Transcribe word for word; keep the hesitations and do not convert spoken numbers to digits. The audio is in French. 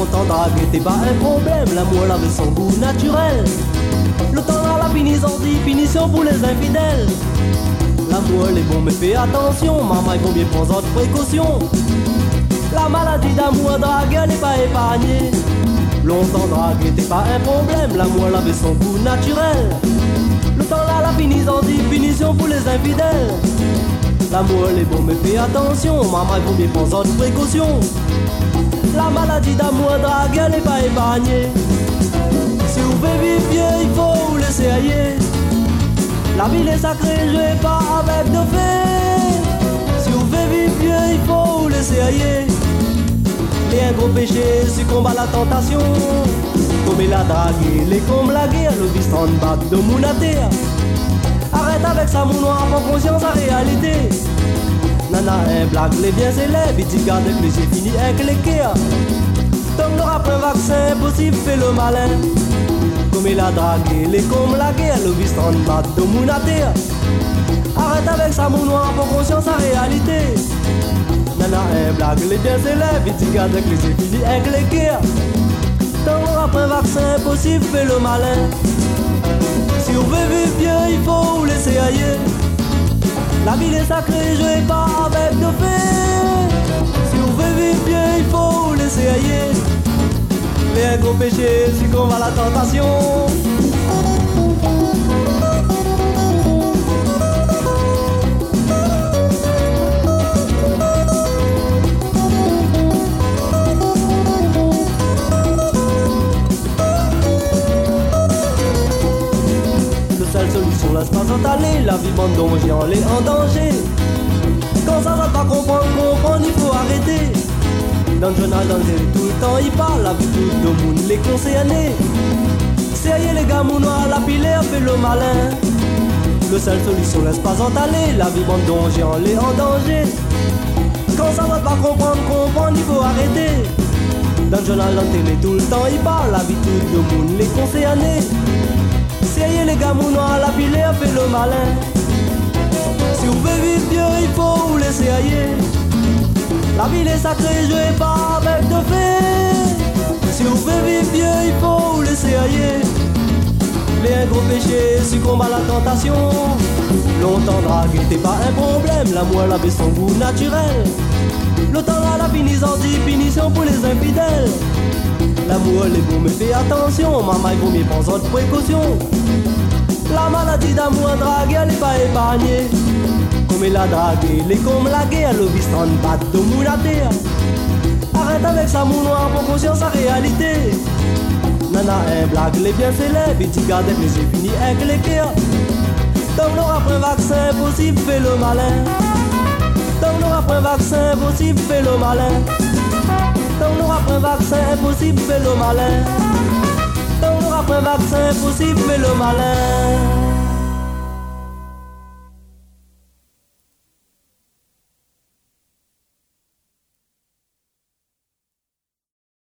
Longtemps draguer t'es pas un problème, l'amour avait son goût naturel. Le temps à la punition dit punition pour les infidèles. L'amour est bon mais fais attention, maman il faut bien prendre d'autres précautions. La maladie d'amour draguer n'est pas épargnée. Longtemps draguer t'es pas un problème, l'amour avait son goût naturel. Le temps à la punition dit punition pour les infidèles. L'amour est bon mais fais attention, maman il faut bien prendre d'autres précautions. La maladie d'amour draguer n'est pas épargnée. Si vous voulez vivre vieux, il faut vous laisser ailler. La ville est sacrée, jouez pas avec de fait. Si vous voulez vivre vieux, il faut vous laisser ailler. Et un gros péché succombe à la tentation. Comme il a dragué, les comme la guerre, le vice en bas de mon terre. Arrête avec ça mon noir, prends conscience à réalité. Nana, un blague, les biens élèves, il dit garde que j'ai fini avec les guerres. Tant qu'on aura un vaccin, possible fait le malin. Comme il a dragué, les comme la guerre, le vice en bas de mon terre. Arrête avec ça mon noir, prends conscience à réalité. Nana, un blague, les biens élèves, il dit garde que j'ai fini avec les guerres. Tant qu'on aura un vaccin, possible fait le malin. Si on veut vivre vieux, il faut vous laisser ailleurs. La ville est sacrée, jouez pas avec de fait. Si on veut vivre vieux, il faut vous laisser ailleurs. Mais un gros péché succombe à la tentation. Seule solution, laisse pas s'entaler, la vie bande danger, on est en danger. Quand ça va pas comprendre, comprendre, il faut arrêter. Dans le journal, dans le télé, tout le temps, il parle, la vie tout le monde, les concernés. Sérieux les gars, mon noir, la pilaire fait le malin. Le seule solution, laisse pas s'entaler, la vie bande danger, on est en danger. Quand ça va pas comprendre, comprendre, il faut arrêter. Dans le journal, dans le télé, tout le temps, il parle, la vie tout le monde, les concernés. Sérieux les gars, mon noir, la pilaire fait le malin. Si vous voulez vivre vieux, il faut vous laisser ailleurs. La ville est sacrée, jouez pas avec de fait. Si vous voulez vivre vieux, il faut vous laisser ailleurs. Mais un gros péché succombe à la tentation. Longtemps draguer t'es pas un problème, l'amour avait son goût naturel. Le temps à la punition dit punition pour les infidèles. L'amour est bon mais fais attention, maman il vaut mieux prendre d'autres précautions. La maladie d'amour draguer elle n'est pas épargnée. Comme il a dragué, les comme la guerre, le vice en bat de mon terre. Arrête avec ça mon noir, pour conscience à réalité. Nana un blague, les biens s'élèvent, il dit garde que j'ai fini avec les guerres. Tant qu'on aura un vaccin, possible fait le malin. Tant qu'on aura un vaccin, possible fait le malin. Tant qu'on aura un vaccin, possible fait le malin. Tant qu'on aura un vaccin, possible fait le malin.